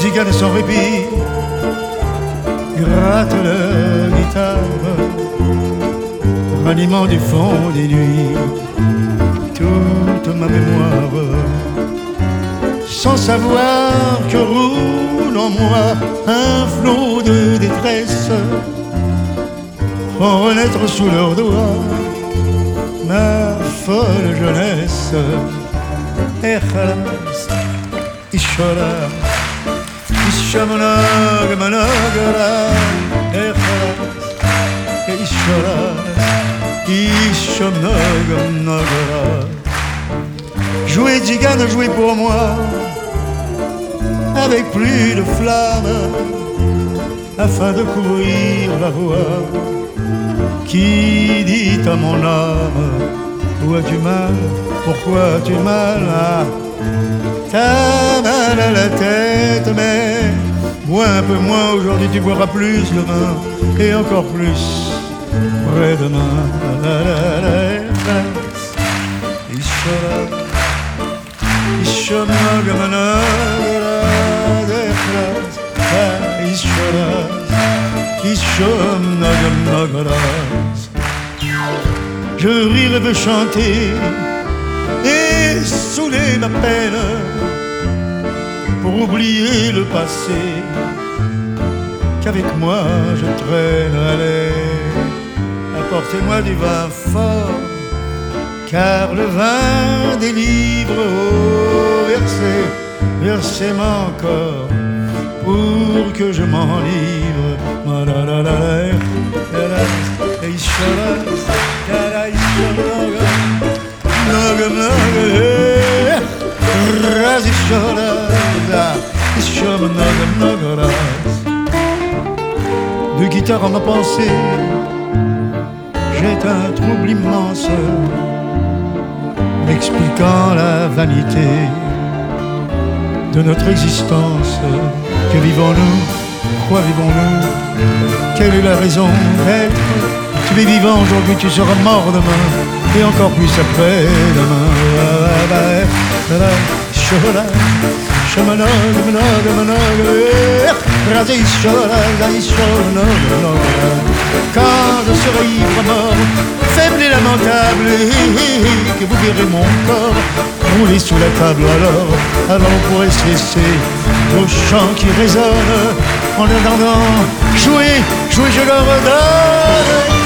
tziganes sans répit grattent leur guitare, ranimant du fond des nuits toute ma mémoire, sans savoir que roule en moi un flot de détresse, font renaître sous leurs doigts ma folle jeunesse. Echalas, Ishola, Ishamonog, Manogara, Echalas, Ishola, Ishamonog, Manogara. Jouez Tzigane, jouez pour moi, avec plus de flamme, afin de couvrir la voix qui dit à mon âme: où as-tu mal? Pourquoi as-tu mal? Ah, t'as mal à la tête, mais bois un peu moins, aujourd'hui tu boiras plus demain, et encore plus après-demain. Je veux rire et veux chanter et saouler ma peine pour oublier le passé qu'avec moi je traîne. Allez, apportez-moi du vin fort, car le vin délivre. Oh, versez-moi encore pour que je m'en livre. De guitare en ma pensée, j'ai un trouble immense, m'expliquant la vanité de notre existence. Que vivons-nous? Pourquoi vivons-nous? Quelle est la raison d'être? Tu es vivant aujourd'hui, tu seras mort demain, et encore plus après-demain. Quand je serai ivre mort, faible et lamentable, que vous verrez mon corps rouler sous la table, alors on pourrait se laisser vos chants qui résonnent en attendant. Jouez, je leur donne.